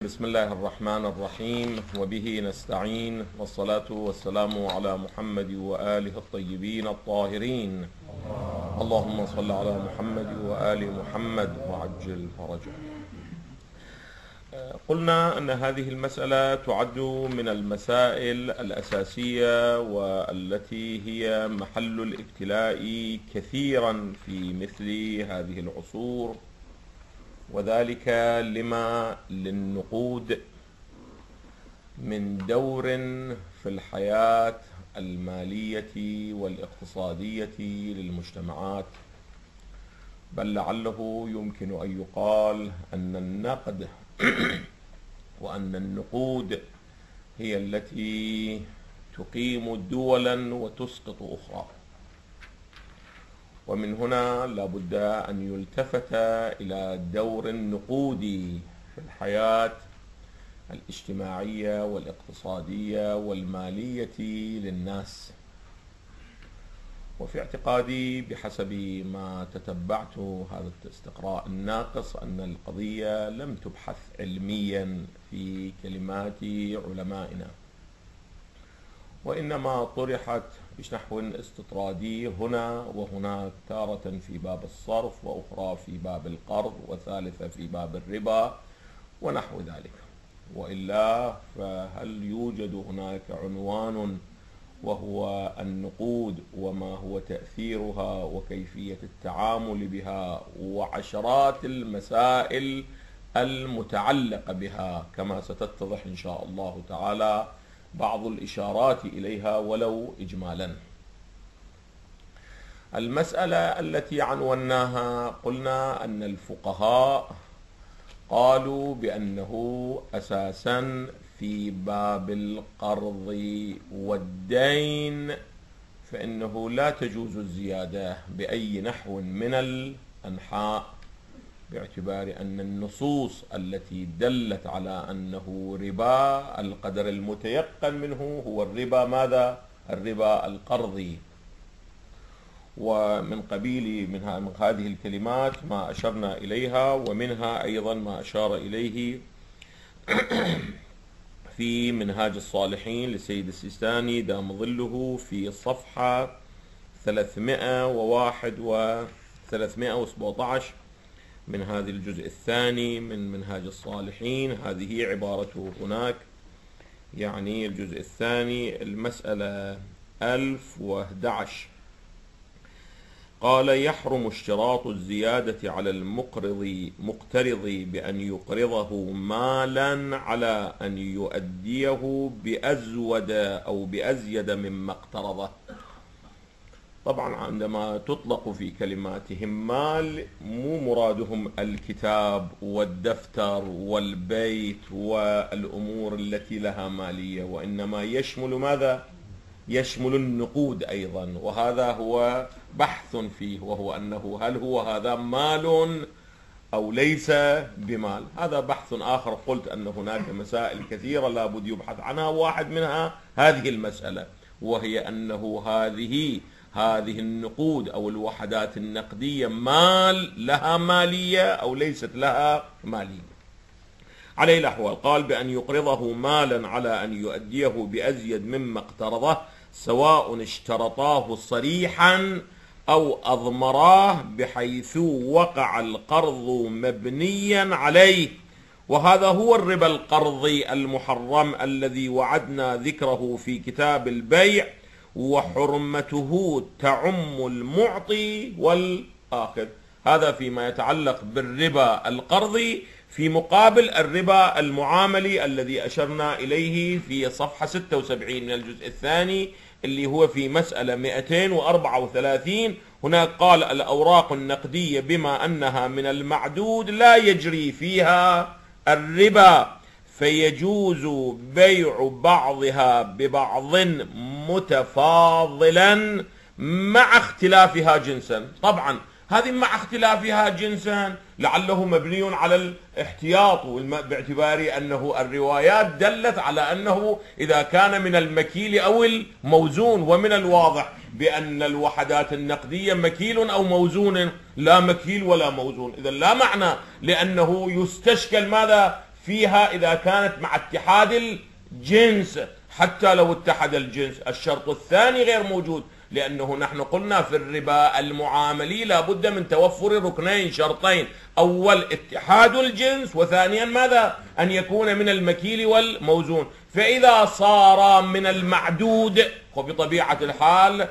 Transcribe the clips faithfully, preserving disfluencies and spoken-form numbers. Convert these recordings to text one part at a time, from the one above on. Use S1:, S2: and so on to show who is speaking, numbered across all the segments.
S1: بسم الله الرحمن الرحيم، وبه نستعين، والصلاة والسلام على محمد وآله الطيبين الطاهرين. اللهم صل على محمد وآل محمد وعجل فرجه. قلنا أن هذه المسألة تعد من المسائل الأساسية والتي هي محل الابتلاء كثيرا في مثل هذه العصور، وذلك لما للنقود من دور في الحياة المالية والاقتصادية للمجتمعات، بل لعله يمكن أن يقال أن النقد وأن النقود هي التي تقيم دولا وتسقط أخرى. ومن هنا لابد أن يلتفت إلى دور النقود في الحياة الاجتماعية والاقتصادية والمالية للناس. وفي اعتقادي بحسب ما تتبعت هذا الاستقراء الناقص أن القضية لم تبحث علميا في كلمات علمائنا، وإنما طرحت بنحو استطرادي هنا وهناك، تارة في باب الصرف، وأخرى في باب القرض، وثالثة في باب الربا ونحو ذلك. وإلا فهل يوجد هناك عنوان وهو النقود وما هو تأثيرها وكيفية التعامل بها وعشرات المسائل المتعلقة بها، كما ستتضح إن شاء الله تعالى بعض الإشارات إليها ولو إجمالا. المسألة التي عنوناها قلنا أن الفقهاء قالوا بأنه أساسا في باب القرض والدين فإنه لا تجوز الزيادة بأي نحو من الأنحاء، باعتبار أن النصوص التي دلت على أنه ربا القدر المتيقن منه هو الربا ماذا؟ الربا القرضي. ومن قبيل منها من هذه الكلمات ما أشرنا إليها، ومنها أيضا ما أشار إليه في منهاج الصالحين للسيد السيستاني دام ظله في صفحة ثلاثمائة وواحد وثلاثمائة وسبعة عشر من هذا الجزء الثاني من منهاج الصالحين. هذه عبارته هناك، يعني الجزء الثاني المسألة ألف وأحد عشر. قال: يحرم اشتراط الزيادة على المقرض مقترض بأن يقرضه مالا على أن يؤديه بأزود أو بأزيد مما اقترضه. طبعا عندما تطلق في كلماتهم مال مو مرادهم الكتاب والدفتر والبيت والأمور التي لها مالية، وإنما يشمل ماذا؟ يشمل النقود أيضا، وهذا هو بحث فيه، وهو أنه هل هو هذا مال أو ليس بمال. هذا بحث آخر، قلت أن هناك مسائل كثيرة لابد يبحث عنها، واحد منها هذه المسألة، وهي أنه هذه هذه النقود أو الوحدات النقدية مال لها مالية أو ليست لها مالية. عليه الأحوال قال: بأن يقرضه مالا على أن يؤديه بأزيد مما اقترضه، سواء اشترطاه صريحا أو أضمراه، بحيث وقع القرض مبنيا عليه. وهذا هو الربا القرضي المحرم الذي وعدنا ذكره في كتاب البيع، وحرمته تعم المعطي والآخذ. هذا فيما يتعلق بالربا القرضي، في مقابل الربا المعاملي الذي أشرنا إليه في صفحة ستة وسبعين من الجزء الثاني، اللي هو في مسألة مئتين وأربعة وثلاثين. هناك قال: الأوراق النقدية بما أنها من المعدود لا يجري فيها الربا، فيجوز بيع بعضها ببعض متفاضلا مع اختلافها جنسا. طبعا هذه مع اختلافها جنسا لعله مبني على الاحتياط، باعتبار أنه الروايات دلت على أنه إذا كان من المكيل أو الموزون، ومن الواضح بأن الوحدات النقدية مكيل أو موزون، لا مكيل ولا موزون، إذا لا معنى، لأنه يستشكل ماذا فيها إذا كانت مع اتحاد الجنس. حتى لو اتحد الجنس الشرط الثاني غير موجود، لأنه نحن قلنا في الربا المعاملي لابد من توفر ركنين شرطين: أول اتحاد الجنس، وثانيا ماذا؟ أن يكون من المكيل والموزون. فإذا صار من المعدود وبطبيعة الحال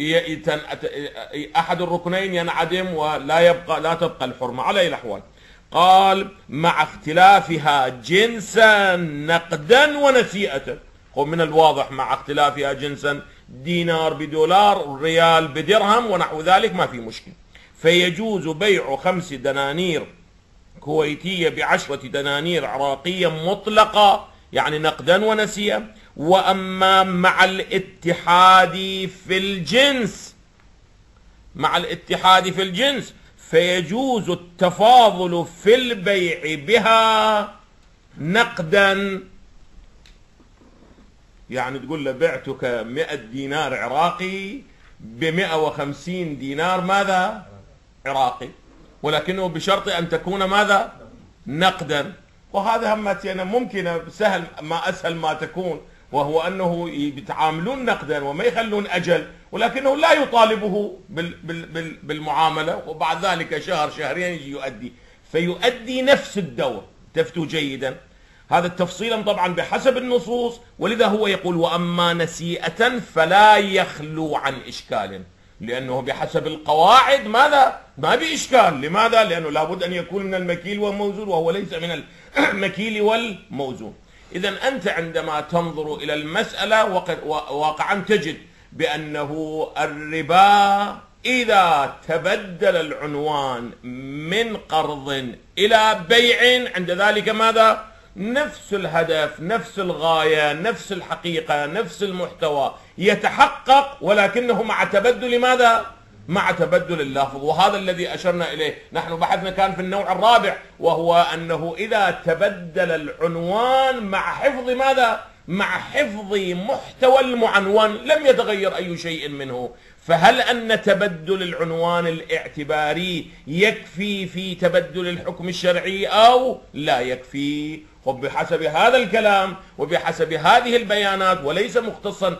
S1: أحد الركنين ينعدم ولا يبقى لا تبقى الحرمة على أي الأحوال. قال مع اختلافها جنسا نقدا ونسيئة. من الواضح مع اختلافها جنسا، دينار بدولار، ريال بدرهم ونحو ذلك، ما في مشكلة. فيجوز بيع خمس دنانير كويتية بعشرة دنانير عراقية مطلقة، يعني نقدا ونسيئة. وأما مع الاتحاد في الجنس، مع الاتحاد في الجنس فيجوز التفاضل في البيع بها نقدا. يعني تقول له بعتك مئة دينار عراقي بمئة وخمسين دينار ماذا؟ عراقي، ولكنه بشرط أن تكون ماذا؟ نقدا. وهذا همتنا ممكن سهل، ما أسهل ما تكون، وهو أنه يتعاملون نقدا وما يخلون أجل، ولكنه لا يطالبه بالمعاملة، وبعد ذلك شهر شهرين يجي يؤدي، فيؤدي نفس الدور. تفتوا جيدا. هذا التفصيل طبعا بحسب النصوص، ولذا هو يقول وأما نسيئة فلا يخلو عن إشكال، لأنه بحسب القواعد ماذا؟ ما بإشكال. لماذا؟ لأنه لابد أن يكون من المكيل والموزون، وهو ليس من المكيل والموزون. إذا أنت عندما تنظر إلى المسألة واقعا تجد بأنه الربا إذا تبدل العنوان من قرض إلى بيع، عند ذلك ماذا؟ نفس الهدف، نفس الغاية، نفس الحقيقة، نفس المحتوى يتحقق، ولكنه مع تبدل ماذا؟ مع تبدل اللفظ. وهذا الذي أشرنا إليه. نحن بحثنا كان في النوع الرابع، وهو أنه إذا تبدل العنوان مع حفظ ماذا؟ مع حفظ محتوى المعنون لم يتغير أي شيء منه. فهل أن تبدل العنوان الاعتباري يكفي في تبدل الحكم الشرعي أو لا يكفي؟ وبحسب هذا الكلام وبحسب هذه البيانات، وليس مختصا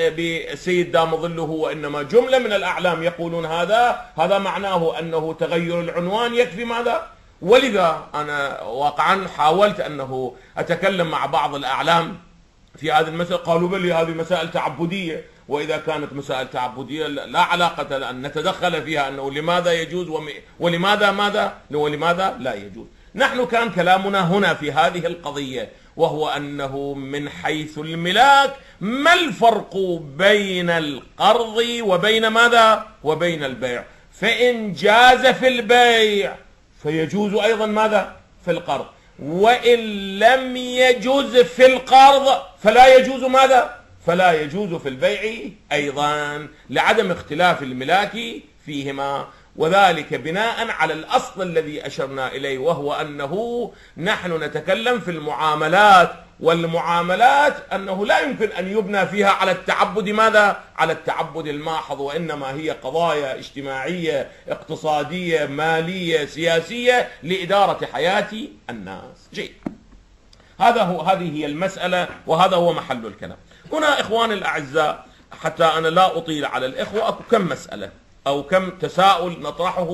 S1: بسيد دام ظله، وإنما جملة من الأعلام يقولون هذا هذا معناه أنه تغير العنوان يكفي ماذا؟ ولذا أنا واقعا حاولت أنه أتكلم مع بعض الأعلام في هذه المسألة. قالوا بلي هذه مسائل تعبدية، وإذا كانت مسائل تعبدية لا علاقة لأن نتدخل فيها، أنه لماذا يجوز ولماذا ماذا ولماذا لا يجوز. نحن كان كلامنا هنا في هذه القضية، وهو أنه من حيث الملاك ما الفرق بين القرض وبين ماذا؟ وبين البيع. فإن جاز في البيع فيجوز أيضا ماذا؟ في القرض. وإن لم يجوز في القرض فلا يجوز ماذا؟ فلا يجوز في البيع أيضا، لعدم اختلاف الملاك فيهما، وذلك بناء على الأصل الذي أشرنا إليه، وهو أنه نحن نتكلم في المعاملات، والمعاملات أنه لا يمكن أن يبنى فيها على التعبد ماذا؟ على التعبد الماحظ، وإنما هي قضايا اجتماعية اقتصادية مالية سياسية لإدارة حياة الناس. جيد، هذا هو هذه هي المسألة، وهذا هو محل الكلام. هنا إخواني الأعزاء، حتى أنا لا أطيل على الإخوة، أكو كم مسألة أو كم تساؤل نطرحه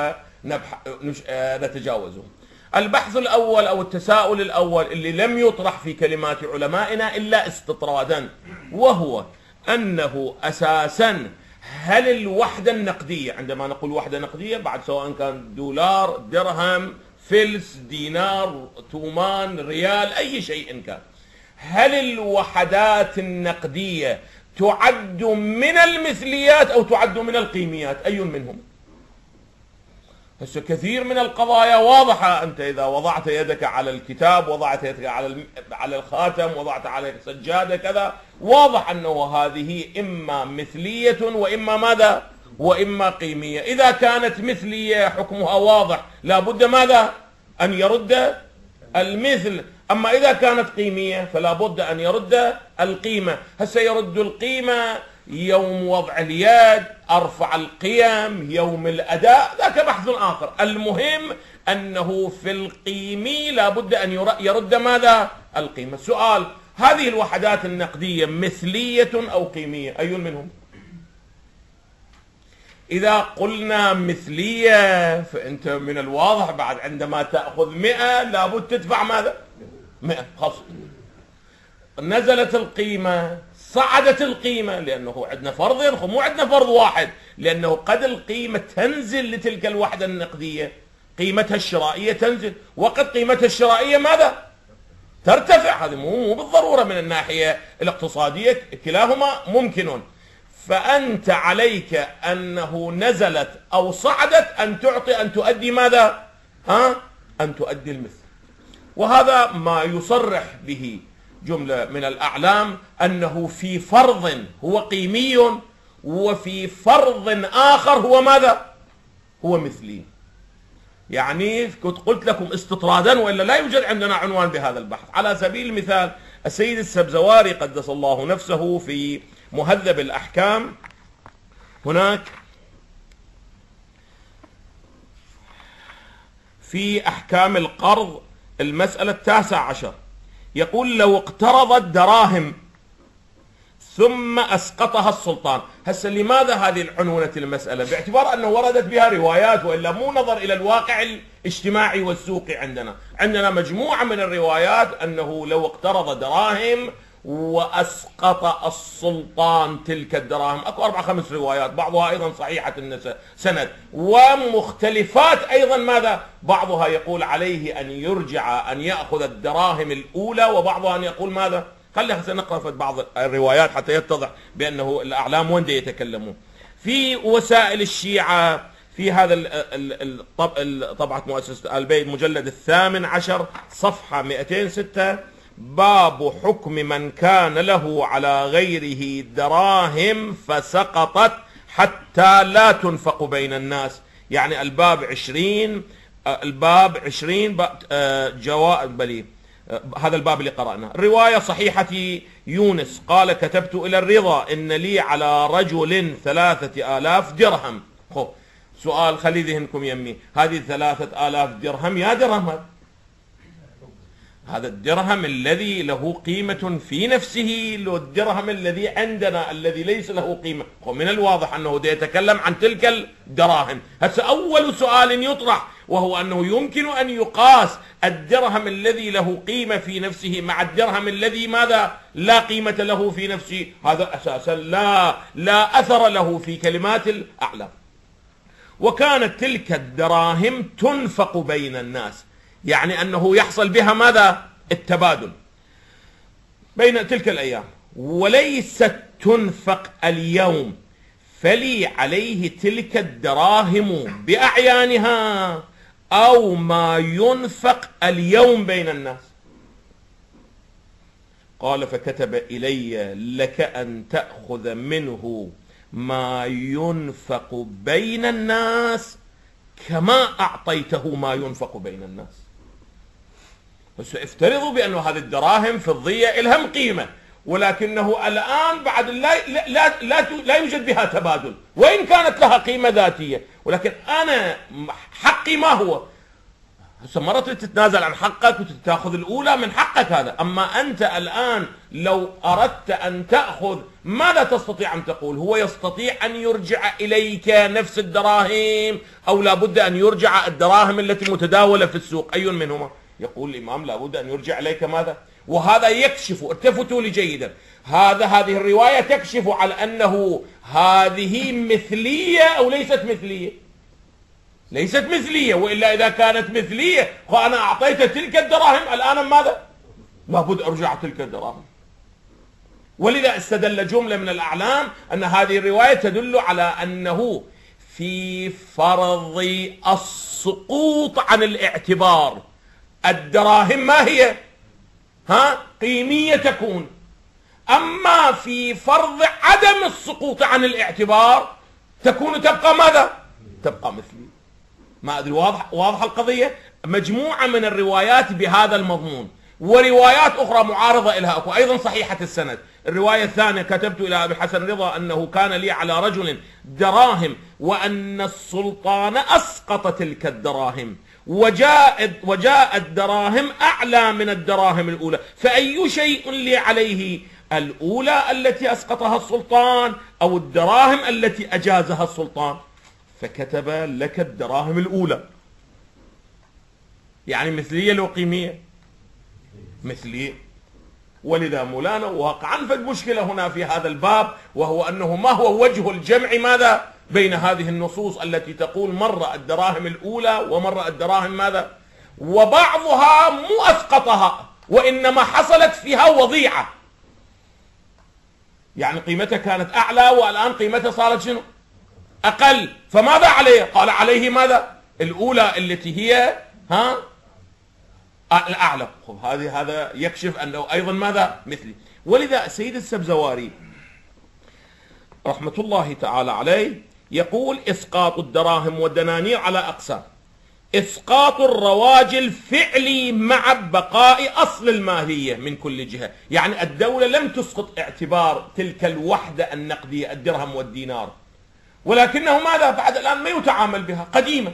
S1: ونتجاوزه. البحث الأول أو التساؤل الأول اللي لم يطرح في كلمات علمائنا إلا استطرادا، وهو أنه أساسا هل الوحدة النقدية، عندما نقول وحدة نقدية بعد سواء كان دولار، درهم، فلس، دينار، تومان، ريال، أي شيء كان، هل الوحدات النقدية تعد من المثليات أو تعد من القيميات؟ أي منهم؟ هسه كثير من القضايا واضحة. أنت إذا وضعت يدك على الكتاب، وضعت يدك على على الخاتم، وضعت على سجادة كذا، واضح أنه هذه إما مثلية وإما ماذا؟ وإما قيمية. إذا كانت مثلية حكمها واضح، لا بد ماذا؟ أن يرد المثل. أما إذا كانت قيمية فلا بد أن يرد القيمة. هسه يرد القيمة يوم وضع اليد، أرفع القيم، يوم الأداء، ذاك بحث آخر. المهم أنه في القيمي لابد أن يرد ماذا؟ القيمة. سؤال: هذه الوحدات النقدية مثلية أو قيمية؟ أي منهم؟ إذا قلنا مثلية فأنت من الواضح بعد عندما تأخذ مئة لابد تدفع ماذا؟ مئة خاصة. نزلت القيمة، صعدت القيمة، لأنه عندنا فرضين، مو عندنا فرض واحد، لأنه قد القيمة تنزل لتلك الوحدة النقدية، قيمتها الشرائية تنزل، وقد قيمتها الشرائية ماذا؟ ترتفع. هذه مو مو بالضرورة من الناحية الاقتصادية، كلاهما ممكن. فأنت عليك أنه نزلت أو صعدت أن تعطي، أن تؤدي ماذا؟ ها؟ أن تؤدي المثل. وهذا ما يصرح به جملة من الأعلام أنه في فرض هو قيمي وفي فرض آخر هو ماذا؟ هو مثلي. يعني كنت قلت لكم استطرادا، وإلا لا يوجد عندنا عنوان بهذا البحث. على سبيل المثال السيد السبزواري قدس الله نفسه في مهذب الأحكام، هناك في أحكام القرض المسألة التاسع عشر يقول: لو اقترضت دراهم ثم أسقطها السلطان. هسه لماذا هذه العنونة المسألة؟ باعتبار أنه وردت بها روايات، وإلا مو نظر إلى الواقع الاجتماعي والسوقي. عندنا عندنا مجموعة من الروايات أنه لو اقترض دراهم وأسقط السلطان تلك الدراهم. أكو أربع خمس روايات، بعضها أيضا صحيحة السند، ومختلفات أيضا. ماذا؟ بعضها يقول عليه أن يرجع أن يأخذ الدراهم الأولى، وبعضها أن يقول ماذا؟ خلينا نقرأ في بعض الروايات حتى يتضح بأنه الأعلام وين يتكلمون. في وسائل الشيعة في هذا طبعة مؤسسة آل بيت مجلد الثامن عشر صفحة مئتين وستة: باب حكم من كان له على غيره دراهم فسقطت حتى لا تنفق بين الناس. يعني الباب عشرين، الباب عشرين جواب بلي، هذا الباب اللي قرأنا. رواية صحيحة يونس قال: كتبت إلى الرضا إن لي على رجل ثلاثة آلاف درهم. خو سؤال خلي ذهنكم يمي، هذه ثلاثة آلاف درهم يا درهم هذا هذا الدرهم الذي له قيمة في نفسه، لو الدرهم الذي عندنا الذي ليس له قيمة. ومن الواضح أنه يتكلم عن تلك الدراهم. هسه أول سؤال يطرح وهو أنه يمكن أن يقاس الدرهم الذي له قيمة في نفسه مع الدرهم الذي ماذا؟ لا قيمة له في نفسه. هذا أساسا لا لا أثر له في كلمات الأعلام. وكانت تلك الدراهم تنفق بين الناس، يعني أنه يحصل بها ماذا؟ التبادل بين تلك الأيام. وليست تنفق اليوم، فلي عليه تلك الدراهم بأعيانها أو ما ينفق اليوم بين الناس. قال: فكتب إلي: لك أن تأخذ منه ما ينفق بين الناس كما أعطيته ما ينفق بين الناس. بس افترضوا بأنه هذه الدراهم فضية إلهم قيمة، ولكنه الآن بعد لا, لا, لا, لا يوجد بها تبادل، وإن كانت لها قيمة ذاتية، ولكن أنا حقي ما هو؟ هسه مرة تتنازل عن حقك وتتاخذ الأولى من حقك هذا. أما أنت الآن لو أردت أن تأخذ ماذا تستطيع أن تقول؟ هو يستطيع أن يرجع إليك نفس الدراهم، أو لابد أن يرجع الدراهم التي متداولة في السوق؟ أي منهما؟ يقول الإمام لابد أن يرجع إليك ماذا؟ وهذا يكشف، التفتوا لي جيدا، هذا هذه الرواية تكشف على أنه هذه مثلية أو ليست مثلية؟ ليست مثلية. وإلا إذا كانت مثلية وأنا أعطيت تلك الدراهم الآن ماذا؟ لابد أرجع تلك الدراهم. ولذا استدل جملة من الأعلام أن هذه الرواية تدل على أنه في فرض السقوط عن الاعتبار الدراهم ما هي؟ ها؟ قيمية تكون. أما في فرض عدم السقوط عن الاعتبار تكون تبقى ماذا؟ تبقى مثلي. ما أدري واضح واضح القضية؟ مجموعة من الروايات بهذا المضمون، وروايات أخرى معارضة لها أكو أيضا صحيحة السند. الرواية الثانية كتبت إلى أبي حسن رضا أنه كان لي على رجل دراهم وأن السلطان أسقط تلك الدراهم وجاء وجاء الدراهم أعلى من الدراهم الأولى، فأي شيء لي عليه؟ الأولى التي أسقطها السلطان أو الدراهم التي أجازها السلطان؟ فكتب لك الدراهم الأولى. يعني مثلية لو قيمية؟ مثلية. ولذا مولانا واقعا فد مشكلة هنا في هذا الباب، وهو أنه ما هو وجه الجمع ماذا بين هذه النصوص التي تقول مرة الدراهم الأولى ومرة الدراهم ماذا، وبعضها مو أسقطها وإنما حصلت فيها وضيعة، يعني قيمتها كانت أعلى والآن قيمتها صارت شنو؟ أقل. فماذا عليه؟ قال عليه ماذا؟ الأولى التي هي ها الأعلى. هذه هذا يكشف أنه أيضا ماذا مثلي. ولذا سيد السبزواري رحمة الله تعالى عليه يقول إسقاط الدراهم والدنانير على أقسام: إسقاط الرواج الفعلي مع بقاء أصل الماهية من كل جهة. يعني الدولة لم تسقط اعتبار تلك الوحدة النقدية الدرهم والدينار، ولكنه ماذا بعد الآن ما يتعامل بها قديمة،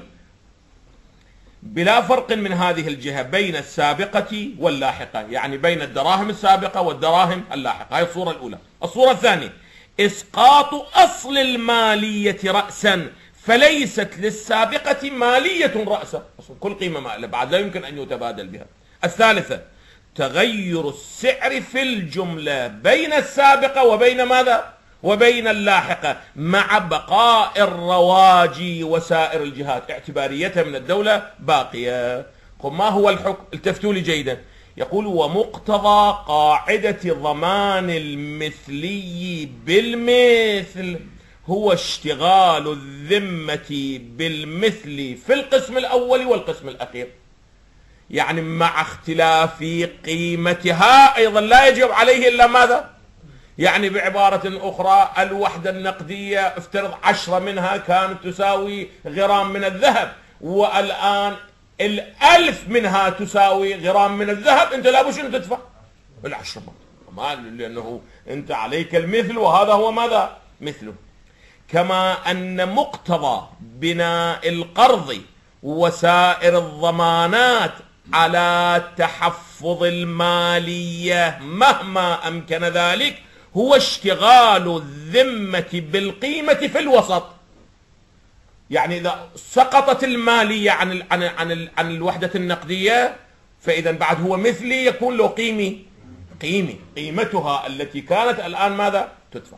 S1: بلا فرق من هذه الجهة بين السابقة واللاحقة، يعني بين الدراهم السابقة والدراهم اللاحقة. هذه الصورة الأولى. الصورة الثانية: إسقاط أصل المالية رأسا، فليست للسابقة مالية رأسا، كل قيمة مالية بعد لا يمكن أن يتبادل بها. الثالثة: تغير السعر في الجملة بين السابقة وبين ماذا؟ وبين اللاحقة، مع بقاء الرواج وسائر الجهات، اعتباريتها من الدولة باقية. ما هو الحكم؟ التفتوا لي جيدا. يقول: ومقتضى قاعدة ضمان المثلي بالمثل هو اشتغال الذمة بالمثل في القسم الأول والقسم الأخير. يعني مع اختلاف قيمتها أيضا لا يجب عليه إلا ماذا؟ يعني بعبارة أخرى الوحدة النقدية افترض عشرة منها كانت تساوي غرام من الذهب، والآن الألف منها تساوي غرام من الذهب، أنت لا بد أن تدفع العشرة، ما لأنه أنت عليك المثل وهذا هو ماذا؟ مثله. كما أن مقتضى بناء القرض وسائر الضمانات على تحفظ المالية مهما أمكن ذلك هو اشتغال الذمة بالقيمة في الوسط. يعني إذا سقطت المالية عن ال عن ال عن, ال عن الوحدة النقدية، فإذا بعد هو مثلي يكون له قيمي قيمي قيمتها التي كانت الآن ماذا؟ تدفع.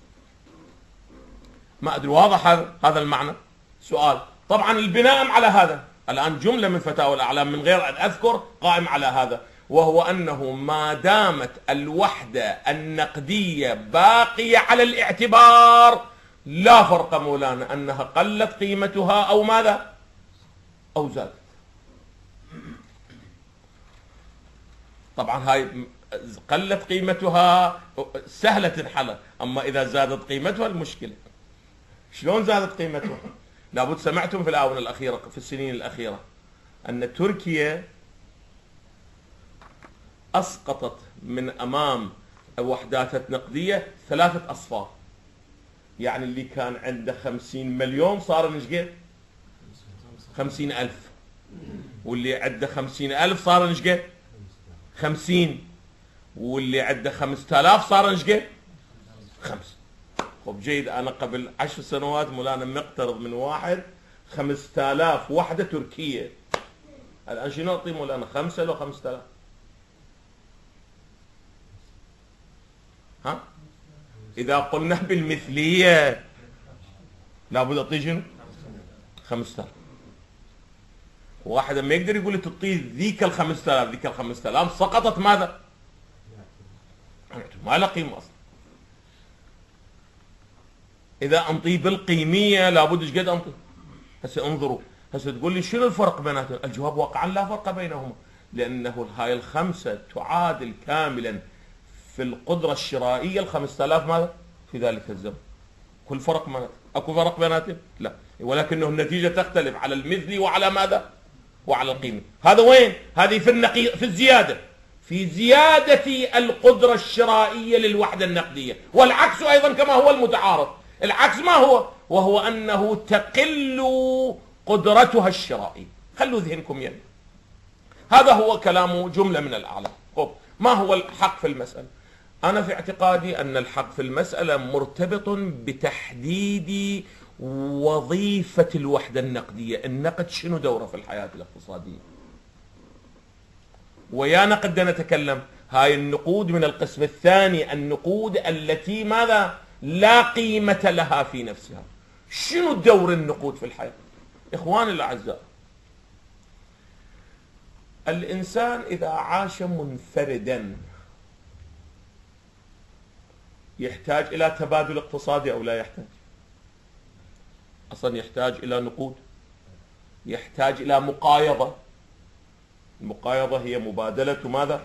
S1: ما أدري واضح هذا المعنى؟ سؤال. طبعا البناء على هذا الآن جملة من فتاوى الأعلام من غير أن أذكر قائم على هذا، وهو أنه ما دامت الوحدة النقدية باقية على الاعتبار لا فرق مولانا أنها قلت قيمتها أو ماذا؟ أو زادت. طبعا هاي قلت قيمتها سهلة تنحل، أما إذا زادت قيمتها المشكلة. شلون زادت قيمتها؟ لابد سمعتم في الآونة الأخيرة في السنين الأخيرة أن تركيا أسقطت من أمام وحداتها النقدية ثلاثة أصفار. يعني اللي كان عنده خمسين مليون صار نشقد خمسين ألف، واللي عنده خمسين ألف صار نشقد خمسين، واللي عنده خمسة آلاف صار نشقد خمس. طب جيد، أنا قبل عشر سنوات مولانا مقترض من واحد خمسة آلاف وحدة تركية، الآن شنو نعطي مولانا؟ خمسة لو خمسة آلاف. ها؟ إذا قلنا بالمثلية لابد أعطي شنو؟ خمسة آلاف. واحد ما يقدر يقول تعطي ذيك الخمسة آلاف، ذيك الخمسة آلاف سقطت ماذا؟ ما لها قيمة أصلا. إذا أنطي بالقيمية لابد إيش قد أنطي؟ هسه انظروا، هسه تقول لي شنو الفرق بيناتهم؟ الجواب واقعا لا فرق بينهما، لأنه هاي الخمسة تعادل كاملا في القدرة الشرائية الخمسة آلاف ماذا؟ في ذلك الزمن. كل فرق بيناتهم؟ أكو فرق بيناتهم؟ لا، ولكنه النتيجة تختلف على المثلي وعلى ماذا؟ وعلى القيمة. هذا وين؟ هذه في النقي في الزيادة. في زيادة القدرة الشرائية للوحدة النقدية، والعكس أيضا كما هو المتعارض. العكس ما هو؟ وهو أنه تقل قدرتها الشرائية. خلوا ذهنكم يلي. هذا هو كلام جملة من الأعلام. طب ما هو الحق في المسألة؟ أنا في اعتقادي أن الحق في المسألة مرتبط بتحديد وظيفة الوحدة النقدية. النقد شنو دوره في الحياة الاقتصادية؟ ويا نقد نتكلم هاي النقود من القسم الثاني، النقود التي ماذا؟ لا قيمة لها في نفسها. شنو دور النقود في الحياة؟ إخواني الأعزاء، الإنسان إذا عاش منفردا يحتاج إلى تبادل اقتصادي أو لا يحتاج؟ أصلا يحتاج إلى نقود، يحتاج إلى مقايضة. المقايضة هي مبادلة ماذا؟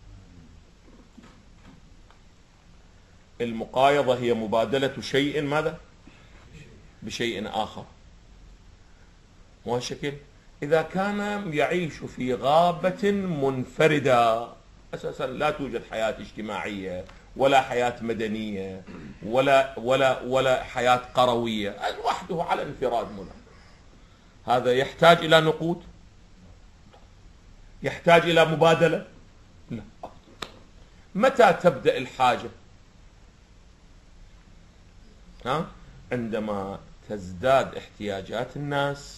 S1: المقايضة هي مبادلة شيء ماذا؟ بشيء آخر. مو هالشكل؟ إذا كان يعيش في غابة منفردة أساسا لا توجد حياة اجتماعية ولا حياة مدنية ولا ولا ولا حياة قروية، وحده على انفراد منه، هذا يحتاج إلى نقود؟ يحتاج إلى مبادلة؟ لا. متى تبدأ الحاجة؟ ها؟ عندما تزداد احتياجات الناس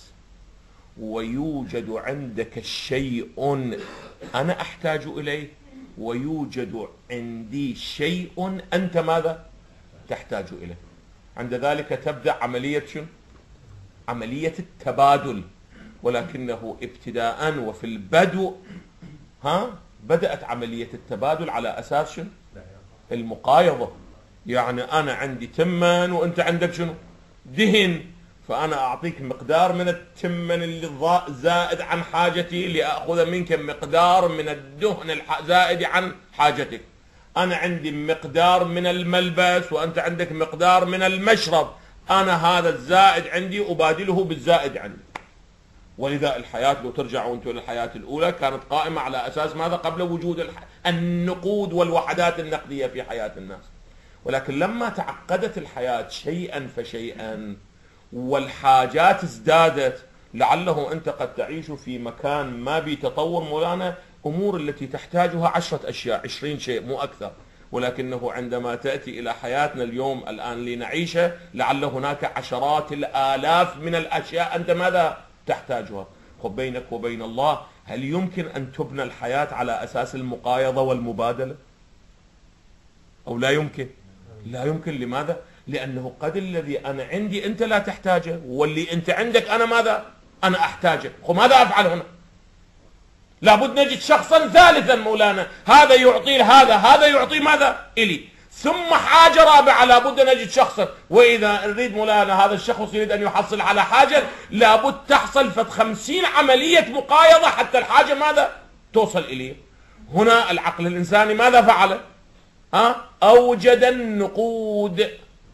S1: ويوجد عندك شيء أنا أحتاج إليه ويوجد عندي شيء أنت ماذا؟ تحتاج إليه. عند ذلك تبدأ عملية شنو؟ عملية التبادل. ولكنه ابتداء وفي البدء ها بدأت عملية التبادل على أساس شنو؟ المقايضة. يعني أنا عندي تمن وأنت عندك شنو؟ دهن، فأنا أعطيك مقدار من التمن اللي زائد عن حاجتي لأخذ منك مقدار من الدهن الزائد عن حاجتك. أنا عندي مقدار من الملبس وأنت عندك مقدار من المشرب، أنا هذا الزائد عندي أبادله بالزائد عندي. ولذا الحياة لو ترجعوا أنتم للحياة الأولى كانت قائمة على أساس ماذا؟ قبل وجود الح... النقود والوحدات النقدية في حياة الناس. ولكن لما تعقدت الحياة شيئا فشيئا والحاجات ازدادت، لعله أنت قد تعيش في مكان ما بتطور مولانا أمور التي تحتاجها عشرة أشياء عشرين شيء مو أكثر، ولكنه عندما تأتي إلى حياتنا اليوم الآن لنعيشه لعل هناك عشرات الآلاف من الأشياء أنت ماذا تحتاجها. خب بينك وبين الله هل يمكن أن تبنى الحياة على أساس المقايضة والمبادلة؟ أو لا يمكن؟ لا يمكن. لماذا؟ لأنه قد الذي أنا عندي أنت لا تحتاجه، واللي أنت عندك أنا ماذا؟ أنا أحتاجه. خب ماذا أفعل هنا؟ لابد نجد شخصا ثالثا مولانا، هذا يعطي هذا، هذا يعطي ماذا؟ إلي. ثم حاجة رابعة لابد نجد شخصا، وإذا نريد مولانا هذا الشخص يريد أن يحصل على حاجة لابد تحصل فت خمسين عملية مقايضة حتى الحاجة ماذا؟ توصل إليه. هنا العقل الإنساني ماذا فعل؟ ها؟ أوجد النقود.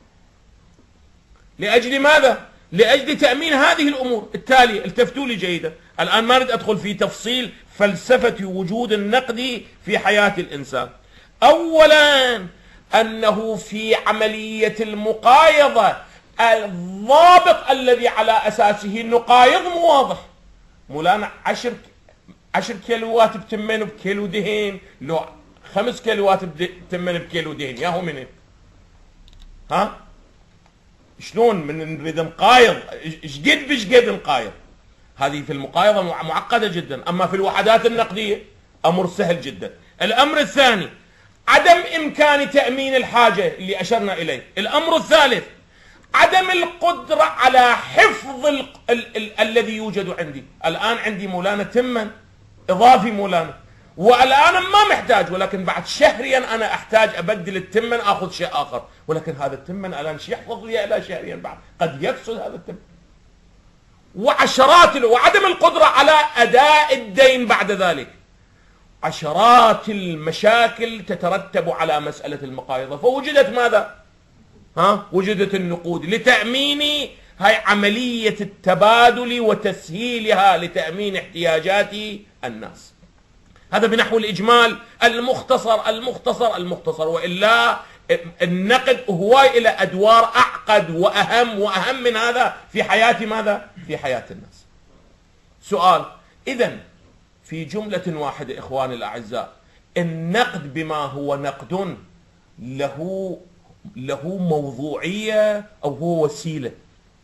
S1: لأجل ماذا؟ لأجل تأمين هذه الأمور التالية. التفتوا لي جيدا، الآن ما أريد أدخل في تفصيل فلسفة وجود النقد في حياة الإنسان. أولا أنه في عملية المقايضة الضابط الذي على أساسه نقايض مو واضح. مولانا عشر عشر كيلوات بتمن بكيلو دهن، لو خمس كيلوات بتمن بكيلو دهن، ياهو منين؟ ها؟ شلون من نريد نقايض؟ ايش قد بش قد نقايض؟ هذه في المقايضة معقدة جدا. أما في الوحدات النقدية أمر سهل جدا. الأمر الثاني عدم إمكان تأمين الحاجة اللي أشرنا إليه. الأمر الثالث عدم القدرة على حفظ ال ال ال الذي يوجد عندي. الآن عندي مولانا تمن إضافي مولانا، والآن ما محتاج، ولكن بعد شهريا أنا أحتاج أبدل التمن أخذ شيء آخر، ولكن هذا التمن الآن شيء يحفظ لي إلى شهريا بعد قد يفسد هذا التمن. وعشرات وعدم القدرة على أداء الدين بعد ذلك. عشرات المشاكل تترتب على مسألة المقايضة. فوجدت ماذا؟ ها؟ وجدت النقود لتأمين هاي عملية التبادل وتسهيلها لتأمين احتياجات الناس. هذا بنحو الإجمال المختصر المختصر المختصر، وإلا النقد هو إلى أدوار أعقد وأهم وأهم من هذا في حياة ماذا؟ في حياة الناس. سؤال: إذن في جملة واحدة إخواني الأعزاء، النقد بما هو نقد له له موضوعية أو هو وسيلة؟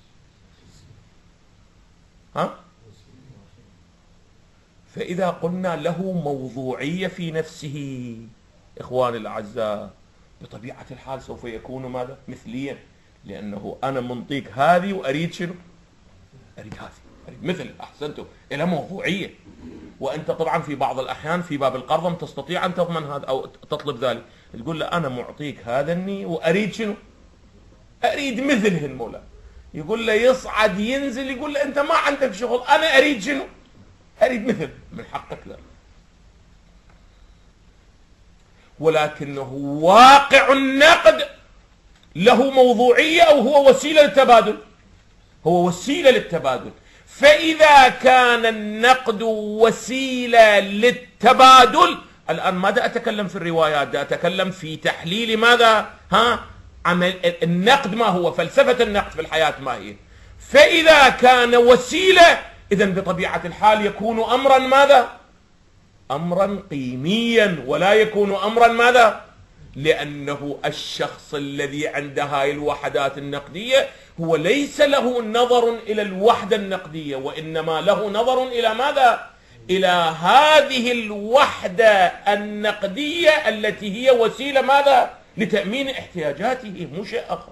S1: ها؟ فإذا قلنا له موضوعية في نفسه إخواني الأعزاء، بطبيعة الحال سوف يكون ماذا؟ مثليا، لأنه أنا منطيك هذه وأريد شنو؟ أريد هذه، أريد مثل. أحسنتم، إلى موضوعية. وأنت طبعا في بعض الأحيان في باب القرض تستطيع أن تضمن هذا أو تطلب ذلك، تقول له أنا معطيك هذا الني وأريد شنو؟ أريد مثلهن مولا. يقول له يصعد ينزل، يقول له أنت ما عندك شغل، أنا أريد شنو؟ أريد مثل. من حقك لا. ولكنه واقع النقد له موضوعية أو هو وسيلة للتبادل؟ هو وسيلة للتبادل. فإذا كان النقد وسيلة للتبادل، الآن ماذا أتكلم في الروايات؟ دا أتكلم في تحليل ماذا؟ ها؟ عمل النقد ما هو، فلسفة النقد في الحياة ما هي. فإذا كان وسيلة، إذن بطبيعة الحال يكون أمرا ماذا؟ أمرا قيميا، ولا يكون أمرا ماذا؟ لأنه الشخص الذي عند هاي الوحدات النقدية هو ليس له نظر إلى الوحدة النقدية، وإنما له نظر إلى ماذا؟ إلى هذه الوحدة النقدية التي هي وسيلة ماذا؟ لتأمين احتياجاته، مو شيء آخر.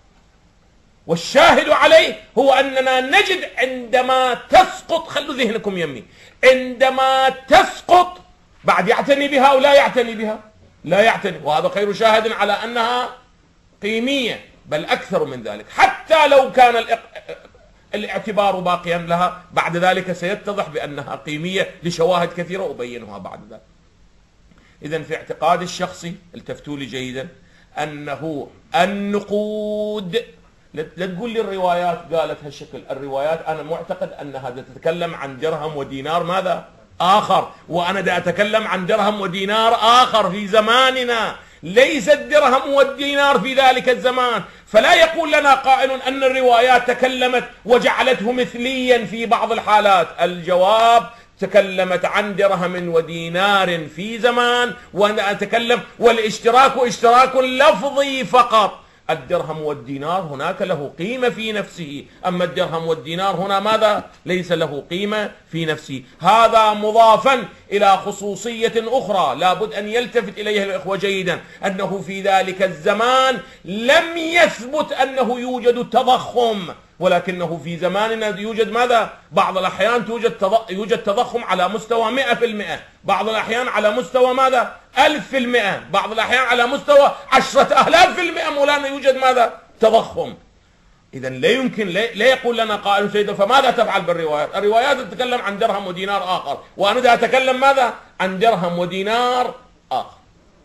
S1: والشاهد عليه هو أننا نجد عندما تسقط، خلوا ذهنكم يمي، عندما تسقط بعد يعتني بها أو لا يعتني بها؟ لا يعتني، وهذا خير شاهد على أنها قيمية، بل أكثر من ذلك. حتى لو كان الاعتبار باقيا لها، بعد ذلك سيتضح بأنها قيمية لشواهد كثيرة أبينها بعد ذلك. إذن في اعتقاد الشخصي، التفتوا لي جيدا، أنه النقود، لا تقول لي الروايات قالت هالشكل، الروايات أنا معتقد أنها تتكلم عن درهم ودينار ماذا؟ آخر، وأنا دا أتكلم عن درهم ودينار آخر في زماننا، ليس الدرهم والدينار في ذلك الزمان. فلا يقول لنا قائل أن الروايات تكلمت وجعلته مثليا في بعض الحالات. الجواب: تكلمت عن درهم ودينار في زمان، وأنا أتكلم والاشتراك اشتراك لفظي فقط. الدرهم والدينار هناك له قيمة في نفسه، أما الدرهم والدينار هنا ماذا؟ ليس له قيمة في نفسه. هذا مضافا إلى خصوصية أخرى لابد أن يلتفت إليها الإخوة جيدا، أنه في ذلك الزمان لم يثبت أنه يوجد تضخم، ولكنه في زماننا يوجد ماذا؟ بعض الأحيان توجد يوجد تضخم على مستوى مئة في المئة، بعض الأحيان على مستوى ماذا؟ ألف في المئة، بعض الأحيان على مستوى عشرة آلاف في المئة. مولانا يوجد ماذا؟ تضخم. إذا لا يمكن، لا يقول لنا قائل سيدا فماذا تفعل بالروايات؟ الروايات تتكلم عن درهم ودينار آخر، وأنا دا أتكلم ماذا؟ عن درهم ودينار آخر.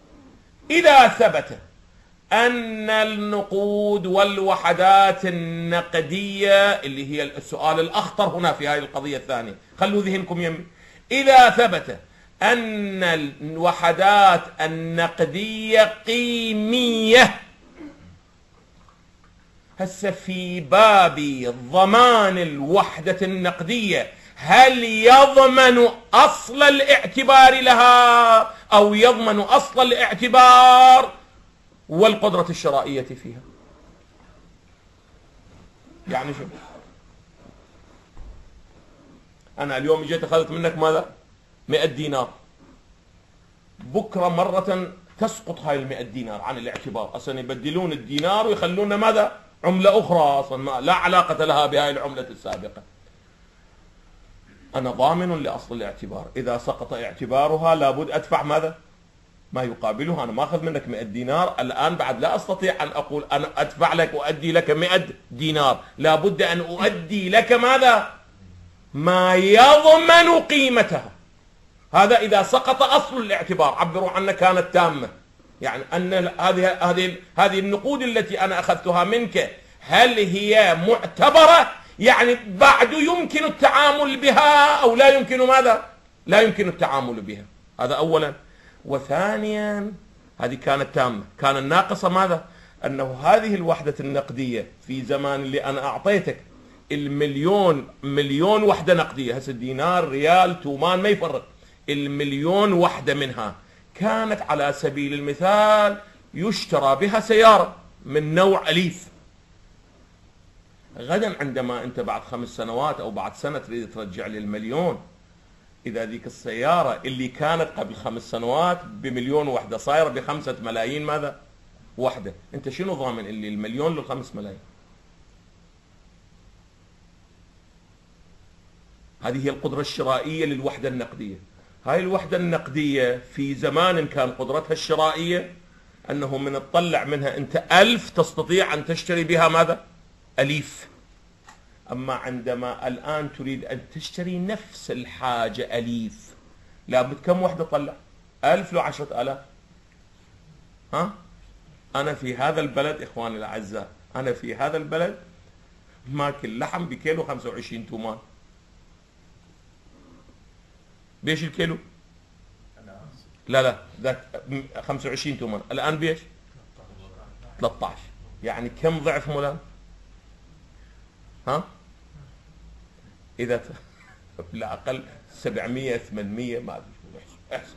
S1: إذا ثبت أن النقود والوحدات النقدية، اللي هي السؤال الأخطر هنا في هذه القضية الثانية، خلوا ذهنكم يمي، إذا ثبت أن الوحدات النقدية قيمية، هسه في باب ضمان الوحدة النقدية، هل يضمن أصل الاعتبار لها أو يضمن أصل الاعتبار والقدرة الشرائية فيها؟ يعني شو؟ أنا اليوم جيت أخذت منك ماذا؟ مئة دينار، بكرة مرة تسقط هاي المئة دينار عن الاعتبار، أصلا يبدلون الدينار ويخلون ماذا؟ عملة أخرى أصلا ما لا علاقة لها بهاي العملة السابقة. أنا ضامن لأصل الاعتبار، إذا سقط اعتبارها لابد أدفع ماذا؟ ما يقابله. أنا ما أخذ منك مئة دينار، الآن بعد لا أستطيع أن أقول أنا أدفع لك وأدي لك مئة دينار، لابد أن أؤدي لك ماذا؟ ما يضمن قيمتها. هذا إذا سقط أصل الاعتبار، عبروا عنه كانت تامة، يعني أن هذه هذه هذه النقود التي أنا أخذتها منك هل هي معتبرة؟ يعني بعد يمكن التعامل بها أو لا يمكن ماذا؟ لا يمكن التعامل بها. هذا أولا. وثانيا هذه كانت تامة. كان الناقصة ماذا؟ أنه هذه الوحدة النقدية في زمان اللي أنا أعطيتك المليون مليون وحدة نقدية، هسه دينار ريال تومان ما يفرق، المليون وحدة منها كانت على سبيل المثال يشترى بها سيارة من نوع أليف. غدا عندما أنت بعد خمس سنوات أو بعد سنة تريد ترجع لي المليون، إذا ذيك السيارة اللي كانت قبل خمس سنوات بمليون وحدة صايرة بخمسة ملايين ماذا؟ وحدة، أنت شنو ضامن اللي المليون للخمس ملايين؟ هذه هي القدرة الشرائية للوحدة النقدية. هاي الوحدة النقدية في زمان كان قدرتها الشرائية أنه من تطلع منها أنت ألف تستطيع أن تشتري بها ماذا؟ أليف. أما عندما الآن تريد أن تشتري نفس الحاجة أليف، لابد كم وحدة تطلع؟ ألف لو عشرة آلاف. ها؟ أنا في هذا البلد إخواني الأعزاء، أنا في هذا البلد ماكل لحم بكيلو خمسة وعشرين تومان. بيش الكيلو؟ لا لا ذاك خمسة وعشرين تومان، الآن بيش؟ ثلاثة عشر. يعني كم ضعف مولانا؟ ها؟ إذا بالأقل سبعمية ثمانمية ما أدري شو احسب.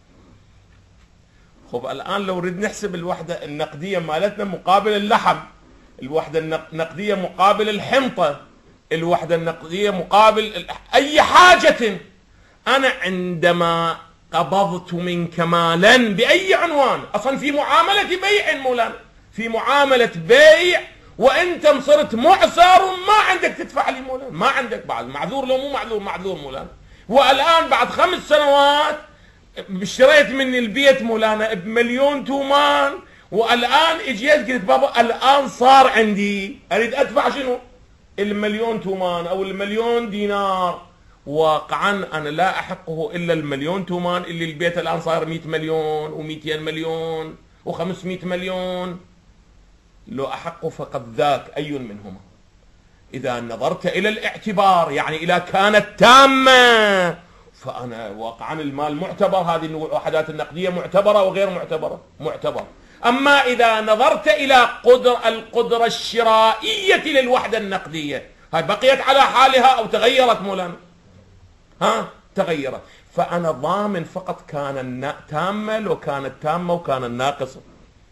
S1: خب الآن لو نريد نحسب الوحدة النقدية مالتنا مقابل اللحم، الوحدة النقدية مقابل الحنطة، الوحدة النقدية مقابل أي حاجة، أنا عندما قبضت منك مالا بأي عنوان، أصلا في معاملة بيع مولانا، في معاملة بيع وأنت صرت معسر وما عندك تدفع لي مولانا، ما عندك بعد معذور لو مو معذور معذور مولانا، والآن بعد خمس سنوات اشتريت مني البيت مولانا بمليون تومان، والآن اجيت قلت بابا الآن صار عندي أريد أدفع شنو؟ المليون تومان أو المليون دينار. واقعا أنا لا أحقه إلا المليون تومان اللي البيت الآن صار مئة مليون ومئتين مليون وخمسمئة مليون. لو أحقه فقط ذاك أي منهما. إذا نظرت إلى الاعتبار يعني إلى كانت تامة، فأنا واقعا المال معتبر، هذه الوحدات النقدية معتبرة وغير معتبرة معتبر. أما إذا نظرت إلى قدر القدرة الشرائية للوحدة النقدية، هاي بقيت على حالها أو تغيرت مولانا؟ ها تغيرت. فأنا ضامن فقط كان تامة لو كانت تامة وكان ناقصة،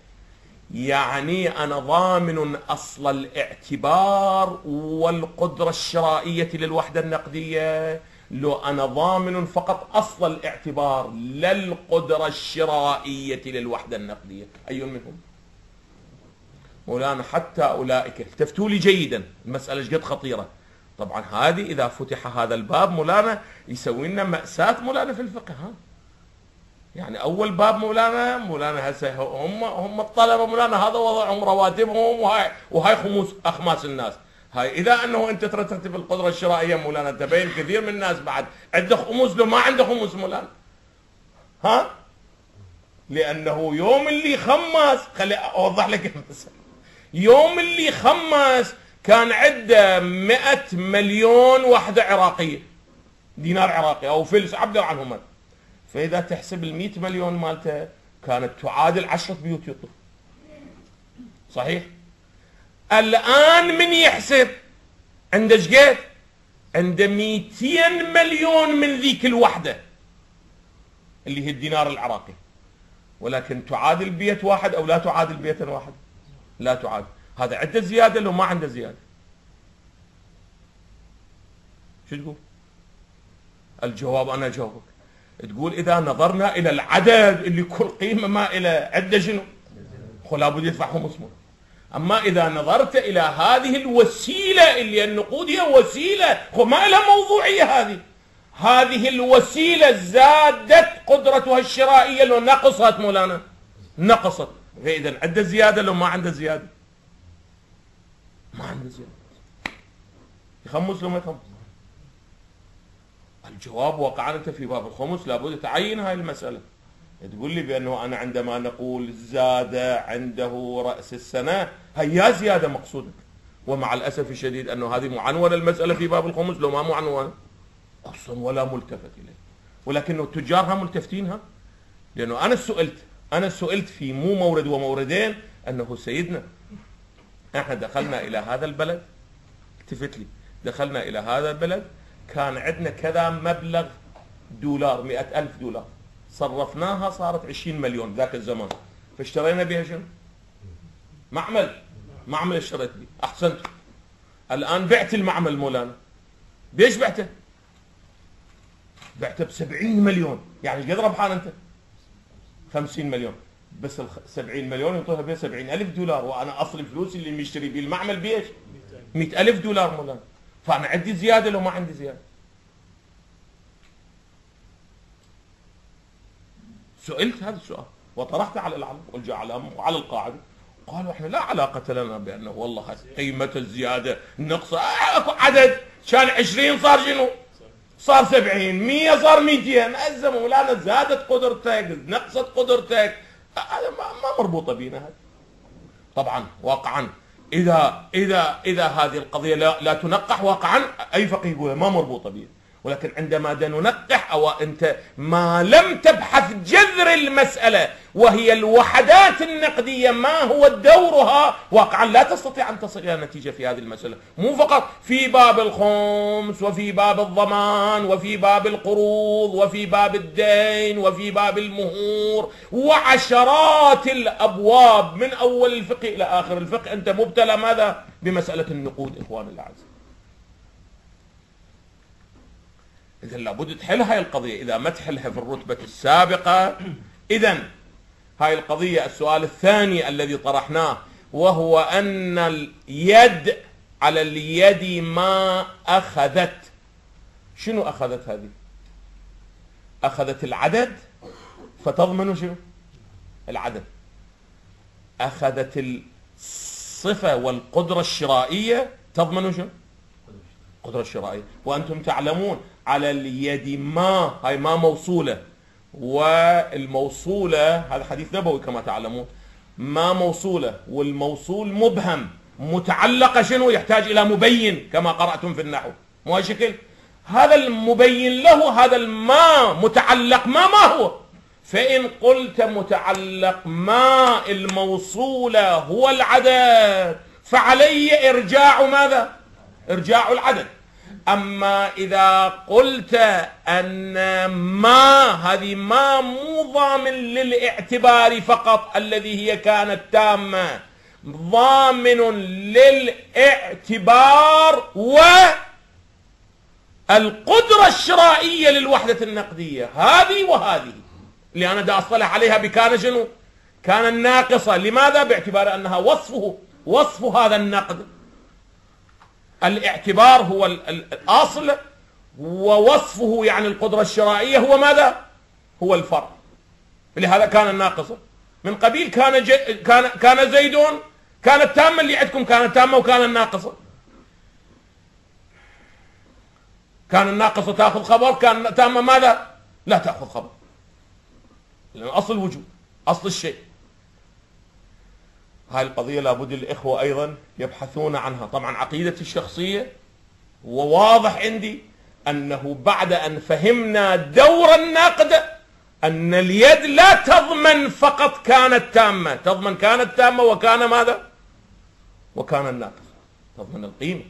S1: يعني أنا ضامن أصل الاعتبار والقدرة الشرائية للوحدة النقدية لو أنا ضامن فقط أصل الاعتبار لا القدرة الشرائية للوحدة النقدية. أي منهم؟ مولانا حتى أولئك التفتوا لي جيدا، المسألة جد خطيرة. طبعا هذه إذا فتح هذا الباب مولانا يسوي لنا مأساة مولانا في الفقه. ها يعني أول باب مولانا مولانا هسه هم هم الطلبة مولانا هذا وضعهم رواتبهم وهاي وهاي خموس أخماس الناس. هاي إذا أنه أنت ترى ترتب القدرة الشرائية مولانا تبين كثير من الناس بعد عنده خموس لو ما عنده خموس مولانا. ها لأنه يوم اللي خمس، خلي أوضح لك المسألة، يوم اللي خمس كان عنده مئة مليون وحدة عراقية دينار عراقي أو فلس عبر عنهم. فإذا تحسب المئة مليون مالته كانت تعادل عشرة بيوت يطلق. صحيح؟ الآن من يحسب عنده شقد؟ عنده مئتين مليون من ذيك الوحدة اللي هي الدينار العراقي، ولكن تعادل بيت واحد أو لا تعادل بيت واحد؟ لا تعادل. هذا عنده زيادة لو ما عنده زيادة؟ شو تقول؟ الجواب أنا أجاوبك، تقول إذا نظرنا إلى العدد اللي كل قيمة ما إلى عدة شنو؟ خلا بد يدفع خمس. أما إذا نظرت إلى هذه الوسيلة اللي النقود هي وسيلة وما لها موضوعية، هذه هذه الوسيلة زادت قدرتها الشرائية لو نقصت مولانا؟ نقصت. فإذا عنده زيادة لو ما عنده زيادة؟ ما عنده زيادة. يخمس لو ما يخمس؟ الجواب واقعا أنت في باب الخمس لابد تعين هاي المسألة. تقول لي بأنه أنا عندما نقول زاد عنده رأس السنة هي زيادة مقصودة، ومع الأسف الشديد أنه هذه معنونة المسألة في باب الخمس لو ما معنونة أصلا ولا ملتفت إليه. ولكن التجار هم ملتفتينها، لأنه أنا سئلت أنا سئلت في مو مورد وموردين أنه سيدنا احنا دخلنا إلى هذا البلد، التفت لي، دخلنا إلى هذا البلد كان عندنا كذا مبلغ دولار، مئة ألف دولار، صرفناها صارت عشرين مليون ذاك الزمان، فاشترينا بها شنو؟ معمل، معمل اشتريت به، أحسنت. الآن بعت المعمل مولانا، بيش بعته؟ بعته بسبعين مليون، يعني ايش قد ربحان أنت؟ خمسين مليون، بس السبعين مليون يعطوها بها سبعين ألف دولار، وأنا أصل فلوسي اللي مشتري به المعمل بيش؟ مئة ألف دولار مولانا، فأنا عندي زيادة لو ما عندي زيادة. سئلت هذا السؤال وطرحت على العلم والجعلام وعلى القاعدة، قالوا احنا لا علاقة لنا بأنه والله قيمة الزيادة نقص، اكو عدد كان عشرين صار شنو؟ صار سبعين، مية صار ميتين، الزموا مولانا زادت قدرتك نقصت قدرتك، هذا ما مربوطة بينا هذا. طبعا واقعا إذا إذا إذا هذه القضية لا, لا تنقح واقعا، أي فقيه يقول ما مربوطة بينا، ولكن عندما ننقح أو أنت ما لم تبحث جذر المسألة وهي الوحدات النقدية ما هو دورها، واقعا لا تستطيع أن تصل إلى نتيجة في هذه المسألة. مو فقط في باب الخمس وفي باب الضمان وفي باب القروض وفي باب الدين وفي باب المهور وعشرات الأبواب من أول الفقه إلى آخر الفقه، أنت مبتلى ماذا؟ بمسألة النقود إخوان الأعزاء. إذا لابد تحل هاي القضية، إذا ما تحلها في الرتبة السابقة. إذا هاي القضية السؤال الثاني الذي طرحناه، وهو أن اليد على اليد ما أخذت. شنو أخذت هذه؟ أخذت العدد فتضمن شنو؟ العدد. أخذت الصفة والقدرة الشرائية تضمن شنو؟ القدرة الشرائية. وأنتم تعلمون على اليد ما، هاي ما موصولة، والموصولة هذا حديث نبوي كما تعلمون، ما موصولة والموصول مبهم، متعلقة شنو؟ يحتاج إلى مبين كما قرأتم في النحو، مو شكل هذا المبين له هذا الما متعلق ما ما هو. فإن قلت متعلق ما الموصولة هو العدد فعلي إرجاع ماذا؟ إرجاع العدد. أما إذا قلت أن ما هذه ما مو ضامن للاعتبار فقط الذي هي كانت تامة، ضامن للاعتبار والقدرة الشرائية للوحدة النقدية، هذه وهذه اللي أنا دا أصطلح عليها بكان شنو؟ كان الناقصة. لماذا؟ باعتبار أنها وصفه وصف هذا النقد. الاعتبار هو الأصل ووصفه يعني القدرة الشرائية هو ماذا؟ هو الفرع. لهذا كان الناقصة من قبيل كان جي كان كان زيد، كانت تامة اللي عندكم كانت تامة، وكان الناقصة كان الناقصة تأخذ خبر، كان تامة ماذا؟ لا تأخذ خبر، لأن أصل الوجود أصل الشيء. هاي القضية لابد الإخوة أيضا يبحثون عنها. طبعا عقيدتي الشخصية وواضح عندي أنه بعد أن فهمنا دور النقد أن اليد لا تضمن فقط كانت تامة، تضمن كانت تامة وكان ماذا؟ وكان الناقص، تضمن القيمة.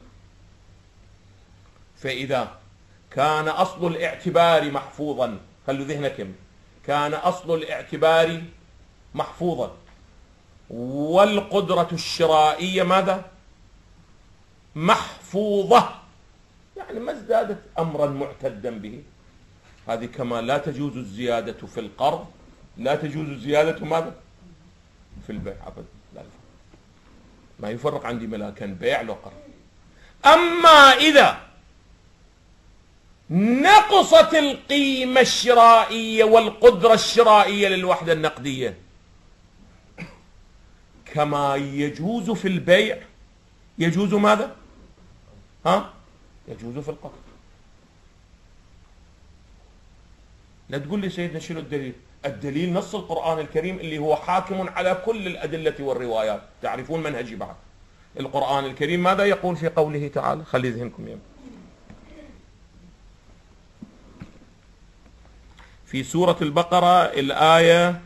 S1: فإذا كان أصل الاعتبار محفوظا، خلوا ذهنكم، كان أصل الاعتبار محفوظا والقدرة الشرائية ماذا؟ محفوظة، يعني ما ازدادت أمرا معتدا به. هذه كما لا تجوز الزيادة في القرض لا تجوز الزيادة ماذا؟ في البيع أبدا، لا الفرق. ما يفرق عندي ملاكا بيع لو قرض. أما إذا نقصت القيمة الشرائية والقدرة الشرائية للوحدة النقدية كما يجوز في البيع يجوز ماذا؟ ها؟ يجوز في القرض. لا تقول لي سيدنا شنو الدليل؟ الدليل نص القرآن الكريم اللي هو حاكم على كل الأدلة والروايات. تعرفون منهجي بعد. القرآن الكريم ماذا يقول في قوله تعالى؟ خلي ذهنكم يم. في سورة البقرة الآية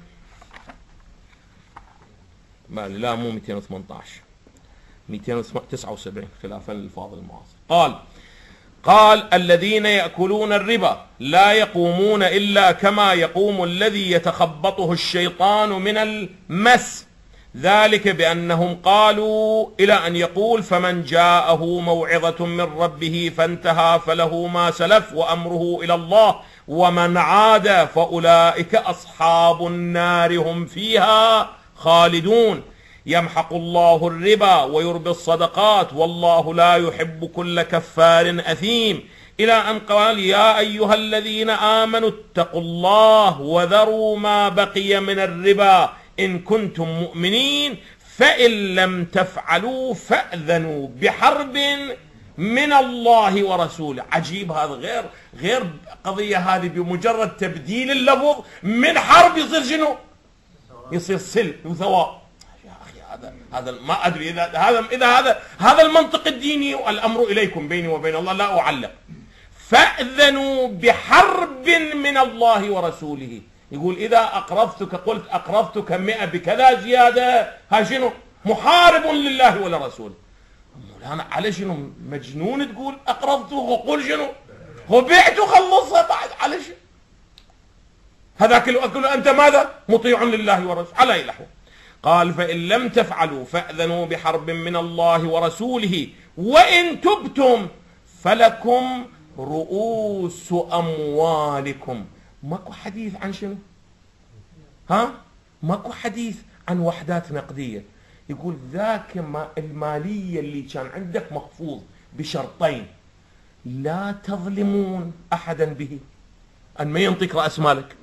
S1: لا مو مئتين وثمانية عشر مئتين وتسعة وسبعين خلافا للفاظ المعاصر. قال قال الذين يأكلون الربا لا يقومون إلا كما يقوم الذي يتخبطه الشيطان من المس ذلك بأنهم قالوا إلى أن يقول فمن جاءه موعظة من ربه فانتهى فله ما سلف وأمره إلى الله ومن عاد فأولئك أصحاب النار هم فيها خالدون. يمحق الله الربا ويربي الصدقات والله لا يحب كل كفار أثيم، إلى أن قال يا أيها الذين آمنوا اتقوا الله وذروا ما بقي من الربا إن كنتم مؤمنين فإن لم تفعلوا فأذنوا بحرب من الله ورسوله. عجيب هذا، غير غير قضية هذه بمجرد تبديل اللفظ من حرب يصير شنو؟ يصير سلم وثواب. هذا هذا ما ادري اذا هذا اذا هذا هذا المنطق الديني والامر اليكم بيني وبين الله لا اعلق. فاذنوا بحرب من الله ورسوله. يقول اذا اقرضتك قلت اقرضتك مئة بكذا زياده، ها شنو؟ محارب لله ولرسوله. مولانا على شنو؟ مجنون تقول اقرضته وقول شنو؟ هو بعته خلصها بعد على شنو؟ هذاك الاكل انت ماذا؟ مطيع لله ورسوله على اي لحظه. قال فإن لم تفعلوا فأذنوا بحرب من الله ورسوله وإن تبتم فلكم رؤوس أموالكم. ماكو حديث عن شنو؟ ها؟ ماكو حديث عن وحدات نقدية. يقول ذاك ما المالية اللي كان عندك محفوظ بشرطين: لا تظلمون أحدا به، أن ما ينطيك رأس مالك،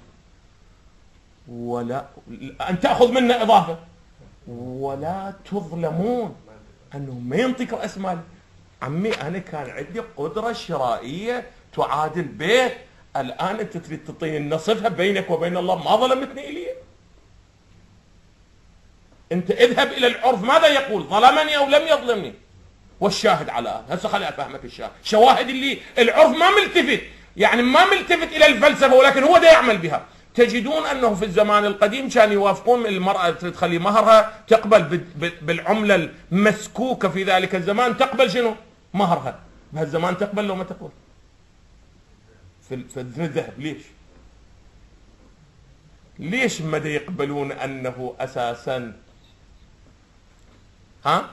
S1: ولا أن تأخذ منه إضافة، ولا تظلمون أنه ما ينطيك رأس مال. عمي أنا كان عندي قدرة شرائية تعادل بيت، الآن أنت تريد تعطيني نصفها بينك وبين الله، ما ظلمتني إلي. أنت اذهب إلى العرف ماذا يقول؟ ظلمني أو لم يظلمني؟ والشاهد على هذا. هسه خلي أفهمك الشاهد، شواهد اللي العرف ما ملتفت، يعني ما ملتفت إلى الفلسفة ولكن هو دا يعمل بها. تجدون أنه في الزمان القديم كان يوافقون المرأة تخلي مهرها تقبل بالعملة المسكوكة في ذلك الزمان، تقبل شنو؟ مهرها. بهالزمان تقبل لو ما تقبل؟ في الذهب. ليش؟ ليش ما يقبلون أنه أساسا ها؟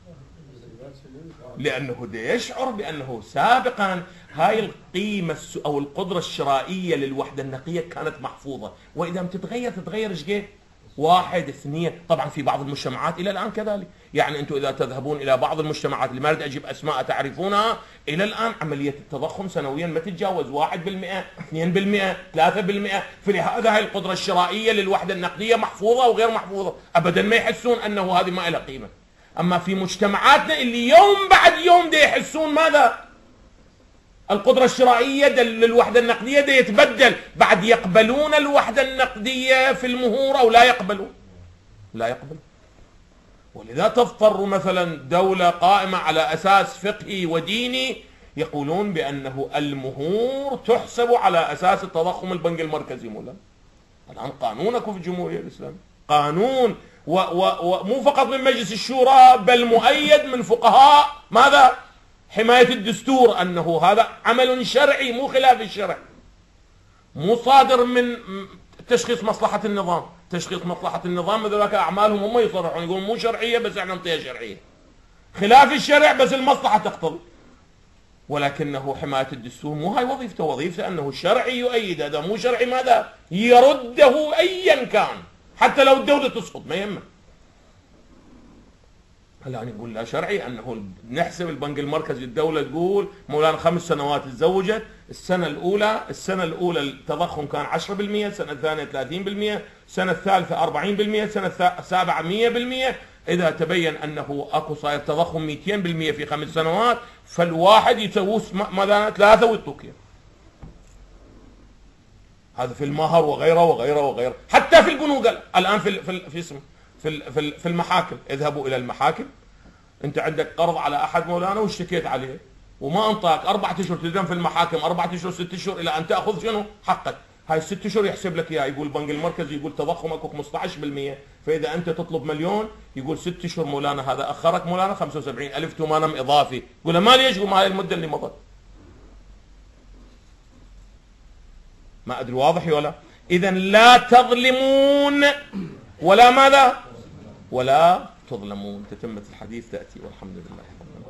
S1: لأنه دا يشعر بأنه سابقا هاي القيمة أو القدرة الشرائية للوحدة النقية كانت محفوظة، وإذا تتغير تتغير إيش قد؟ واحد اثنين. طبعا في بعض المجتمعات إلى الآن كذلك، يعني أنتم إذا تذهبون إلى بعض المجتمعات اللي ما أريد أجيب أسماء تعرفونها، إلى الآن عملية التضخم سنويا ما تتجاوز واحد بالمئة، اثنين بالمئة، ثلاثة بالمئة. فلهذا هاي القدرة الشرائية للوحدة النقدية محفوظة وغير محفوظة، أبدا ما يحسون أنه هذه ما لها قيمة. أما في مجتمعاتنا اللي يوم بعد يوم دا يحسون ماذا؟ القدرة الشرائية للوحدة النقدية دا يتبدل، بعد يقبلون الوحدة النقدية في المهور أو لا يقبلون؟ لا يقبلون. ولذا تضطر مثلا دولة قائمة على أساس فقهي وديني يقولون بأنه المهور تحسب على أساس التضخم البنك المركزي. مولا الآن قانونكم في الجمهورية الإسلامية قانون ومو فقط من مجلس الشورى بل مؤيد من فقهاء ماذا؟ حماية الدستور، أنه هذا عمل شرعي مو خلاف الشرع، مو صادر من تشخيص مصلحة النظام. تشخيص مصلحة النظام ذلك أعمالهم هم يصرحون يقولون مو شرعية بس احنا نعطيها شرعية، خلاف الشرع بس المصلحة تقتضي. ولكنه حماية الدستور مو هاي وظيفته، وظيفته أنه الشرعي يؤيد، هذا مو شرعي ماذا؟ يرده أيا كان، حتى لو الدولة تسقط ما يهمه. هلا نقول لا شرعي أنه نحسب البنك المركزي الدولة تقول مولانا خمس سنوات تزوجت، السنة الأولى السنة الأولى التضخم كان عشرة بالمئة، السنة الثانية ثلاثين بالمئة، السنة الثالثة أربعين بالمئة، السنة السابعة مئة بالمئة. إذا تبين أنه أكو صاير تضخم مئتين بالمئة في خمس سنوات، فالواحد يسوي مثلا ثلاثة ويطوكيا. هذا في المهر وغيره وغيره وغيره، حتى في البنوك الآن في في في اسمه في في المحاكم. اذهبوا إلى المحاكم، أنت عندك قرض على أحد مولانا واشتكيت عليه وما أنطاك، أربعة أشهر تلزم في المحاكم، أربعة أشهر ست أشهر إلى أن تأخذ شنو؟ حقك. هاي ست اشهر يحسب لك اياها، يقول البنك المركزي يقول تضخمك خمسة عشر بالمئة، فاذا انت تطلب مليون يقول ست اشهر مولانا هذا اخرك مولانا خمسة وسبعين ألف تومانم اضافي، يقول له ما ليش؟ يقول ما هاي المده اللي مضت. ما ادري واضح ولا؟ اذا لا تظلمون ولا ماذا؟ ولا تظلمون. تتمة الحديث تاتي والحمد لله.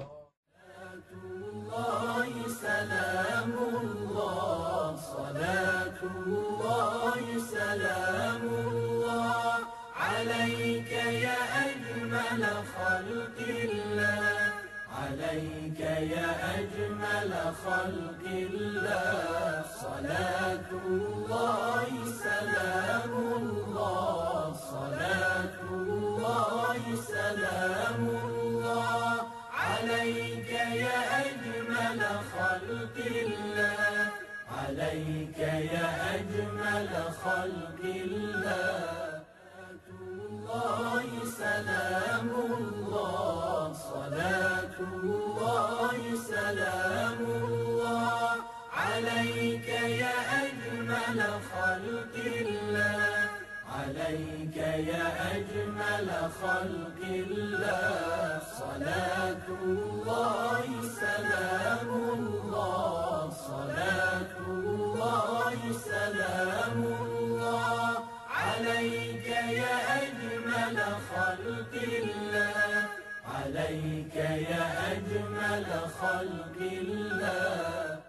S2: الله سلام الله صلاة الله سلام الله عليك يا أجمل خلق الله عليك يا أجمل خلق الله صلاة الله سلام الله صلاة الله سلام الله عليك يا أجمل خلق الله عليك يا أجمل خلق الله الله سلام الله صلاة الله سلام الله عليك يا أجمل خلق الله عليك يا أجمل خلق الله صلاة الله سلام الله صلاة الله سلام الله عليك يا أجمل خلق الله عليك يا أجمل خلق الله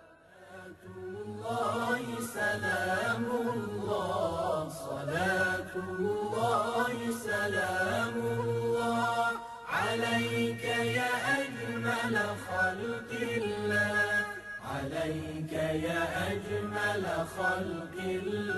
S2: الله سلام الله صلاة الله سلام الله عليك يا أجمل خلق الله عليك يا أجمل خلق الله